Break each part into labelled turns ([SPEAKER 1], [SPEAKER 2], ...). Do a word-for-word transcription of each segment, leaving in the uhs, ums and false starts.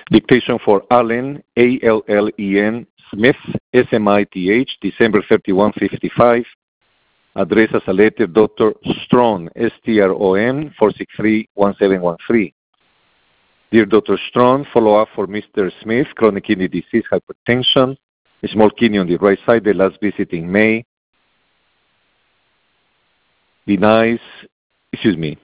[SPEAKER 1] Dictation for Allen, A L L E N, Smith, S M I T H, December thirty-first, fifty-five. Address as a letter, Doctor Strong, S T R O N, four six three, one seven one three. Dear Doctor Strong, follow-up for Mister Smith, chronic kidney disease, hypertension, a small kidney on the right side, the last visit in May. Denies, excuse me,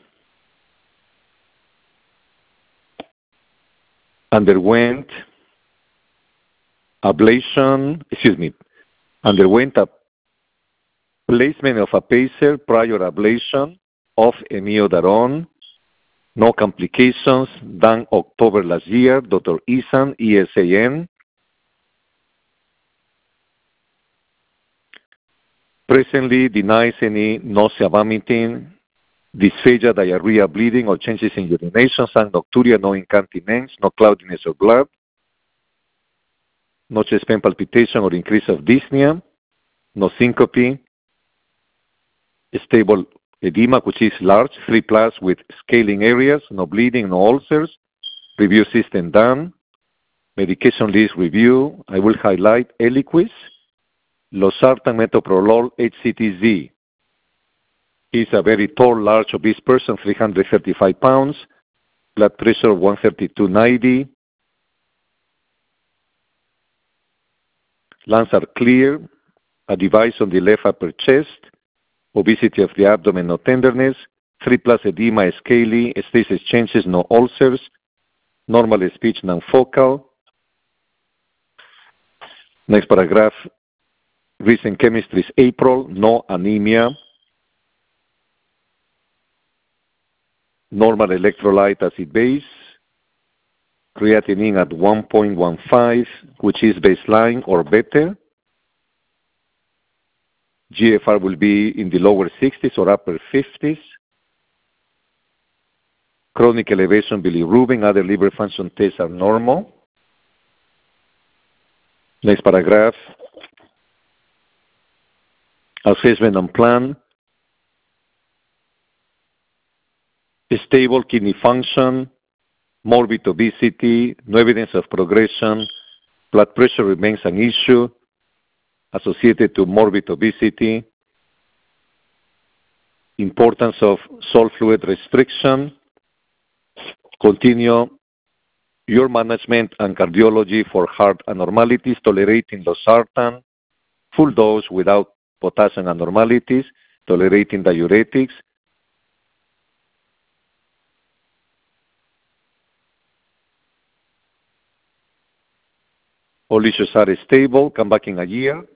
[SPEAKER 1] underwent ablation, excuse me, underwent a placement of a pacer prior ablation of amiodarone. No complications, done October last year. Doctor Isan, E S A N. Presently denies any nausea, vomiting, dysphagia, diarrhea, bleeding, or changes in urination, some nocturia, no incontinence, no cloudiness of blood, no chest pain, palpitation, or increase of dyspnea, no syncope, stable edema, which is large, three plus with scaling areas, no bleeding, no ulcers. Review system done. Medication list review. I will highlight Eliquis, losartan, metoprolol, H C T Z. He's a very tall, large, obese person, three hundred thirty-five pounds, blood pressure of one thirty-two ninety. Lungs are clear, a device on the left upper chest, obesity of the abdomen, no tenderness, three plus edema, scaly, stasis changes, no ulcers, normal speech, non-focal. Next paragraph, recent chemistry is April, no anemia, normal electrolyte acid base, creatinine at one point one five, which is baseline or better. G F R will be in the lower sixties or upper fifties. Chronic elevation bilirubin, other liver function tests are normal. Next paragraph. Assessment and plan. Stable kidney function, morbid obesity, no evidence of progression, blood pressure remains an issue associated to morbid obesity, importance of salt fluid restriction, continue your management and cardiology for heart abnormalities, tolerating losartan, full dose without potassium abnormalities, tolerating diuretics. All issues are stable, come back in a year.